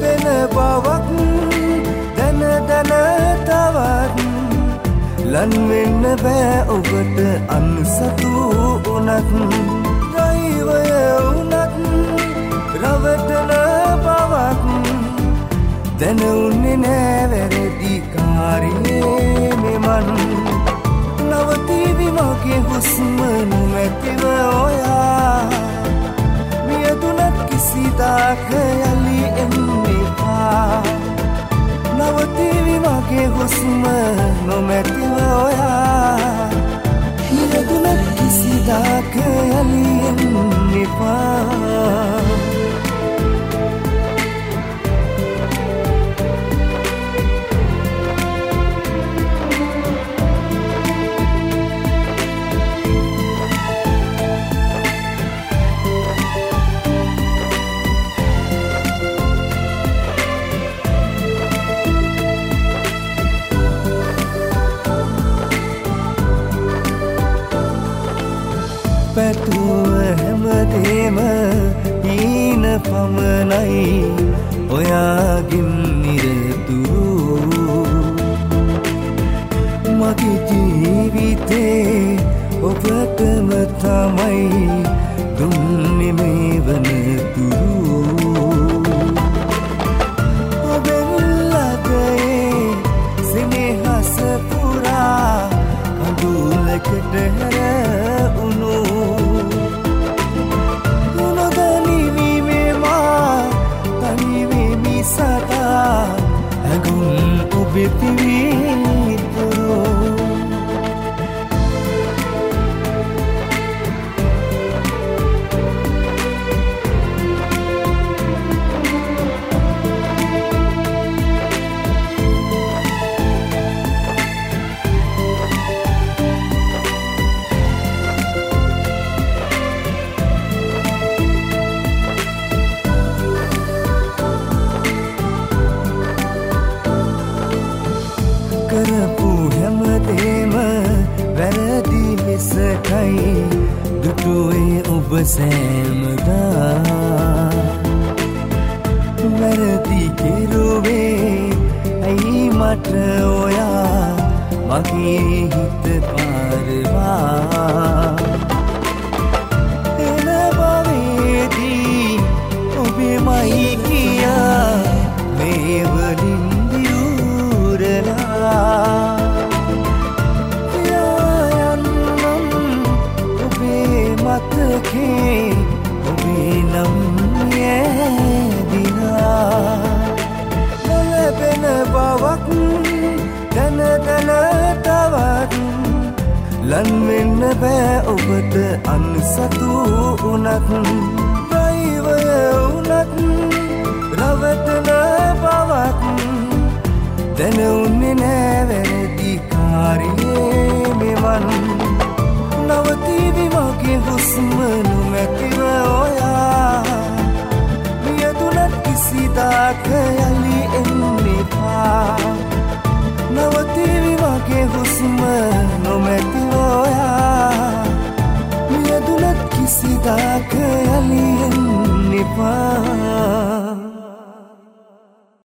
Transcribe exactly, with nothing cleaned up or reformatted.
නොලැබෙන බවක් දැන දැන තවත් ලන් වෙන්න බෑ ඔබට අන්සතු උනත් දෛවය උනත් රවටන බවක් දැන උන්නේ නෑ වැරදි කාරියේ මෙමන් නවතිවි මගේ හුස්ම නොමැතිව ඔයා මියදුනත් කිසිදාක යලි එන්නේපා නවතිවි මගේ හුස්ම නොමැතිව ඔයා මියදුනත් කිසිදාක යලි එන්නේපා පැතුව හැමදේම හීන පමණයි ඔයාගින් නිරතුරු මගේ ජීවිතේ ඔබටම තමයි දුන්නේ මේ වනතුරු ඔබෙල්ලගේ සෙනෙහස පුරා කඳුලකට හැර උණු සදා ඇගුම් ඔබෙතිවිතුරු කරපු හැමදේම වැරදි ලෙසකයි දුටුවේ ඔබ සෑමදා වැරදි කෙරුවේ ඇයි මට ඔයා මගේ හිත පාරවා එන බවේදී ඔබෙමයි කියා මේ වලින් ඔබේ මතකේ ඔබේ නම් යැදිනා නොලැබෙන බවක් දැන දැන තවත් ලන් වෙන්න බෑ ඔබට අන්සතු උනත් දෛවය උනත් රවටන බවක් දැන උන්නේ නෑ වැරදි කාරියේ මෙවන් නවතිවි මගේ හුස්ම නොමැතිව ඔයා මියදුනත් කිසිදාක යලි එන්නේපා නවතිවි මගේ හුස්ම නොමැතිව ඔයා මියදුනත් කිසිදාක යලි එන්නේපා